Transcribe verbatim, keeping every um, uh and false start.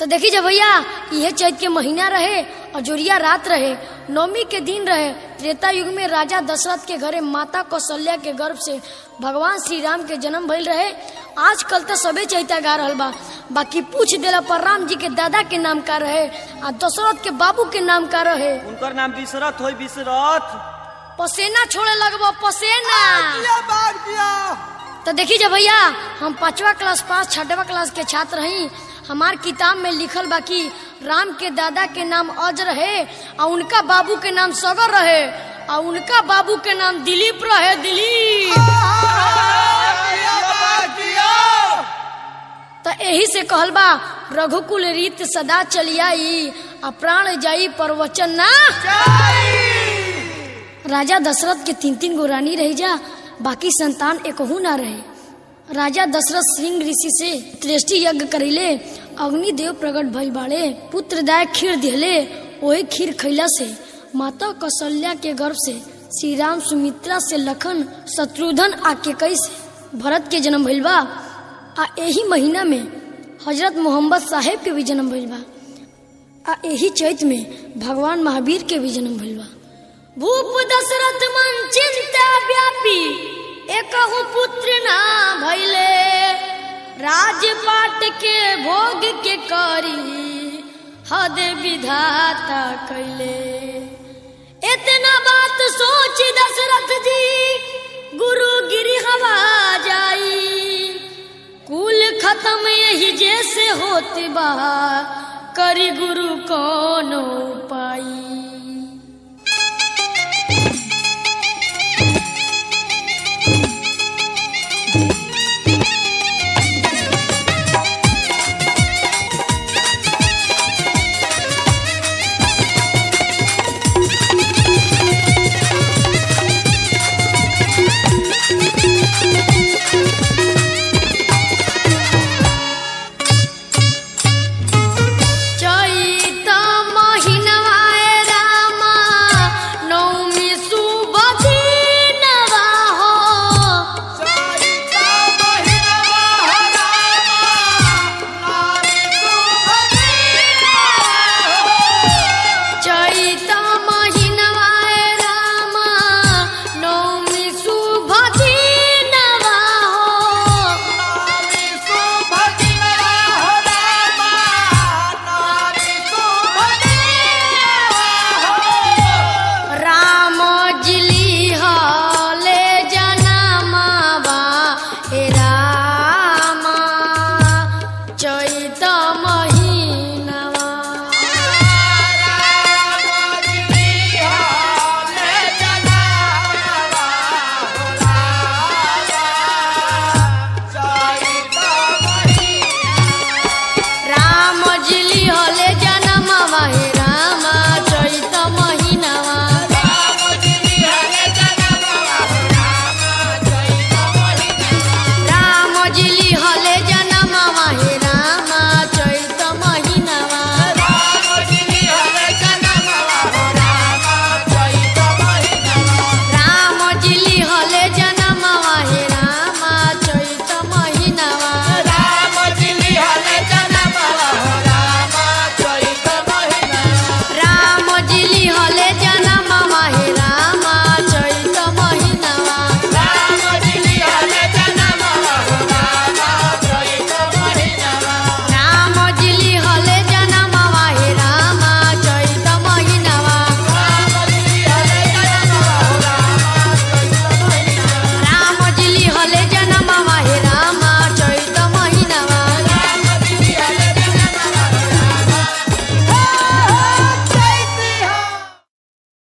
तो देखी जब भैया यह चैत के महीना रहे और जोरिया रात रहे, नवमी के दिन रहे। त्रेता युग में राजा दशरथ के घरे माता कौशल्या के गर्भ से भगवान श्री राम के जन्म भइल रहे। आजकल तो सबे चैता गा रहल बा, बाकी पूछ देला पर राम जी के दादा के नाम का रहे और दशरथ के बाबू के नाम का रहे। उनकर नाम विशरथ होई। विशरथ पसेना छोड़े लगबो पसेना। दिया बाग दिया। तो देखी जब भैया हम पांचवा क्लास पास छठवा क्लास के छात्र हई। हमार किताब में लिखल बा कि राम के दादा के नाम अज रहे और उनका बाबू के नाम सगर रहे और उनका बाबू के नाम दिलीप रहे। दिलीप तो यही से कहल बा रघुकुल रीत सदा चलियाई आ प्राण जाई पर वचन ना राजा दशरथ के तीन तीन गो रानी रही जा, बाकी संतान एकहू ना रहे। राजा दशरथ सिंह ऋषि से त्रेष्टि यज्ञ करिले, अग्निदेव प्रकट भइल बाड़े, पुत्रदाय खीर दिहले। वही खीर खैला से माता कौशल्या के गर्भ से श्री राम, सुमित्रा से लखन, शत्रुघ्न आ केकई से भरत के जन्म भइल बा। आ यही महीना में हजरत मोहम्मद साहेब के भी जन्म भइल बा। आ यही चैत में भगवान महावीर के भी जन्म भइल बा। भूप दशरथ मन चिंता व्यापी, एकहु पुत्र ना भइले। राजपाट के भोग के करी हद विधाता कैले। इतना बात सोच दशरथ जी गुरु गिरी हवा जाई। कुल खत्म यही जैसे होत बा, करी गुरु कौन पाई।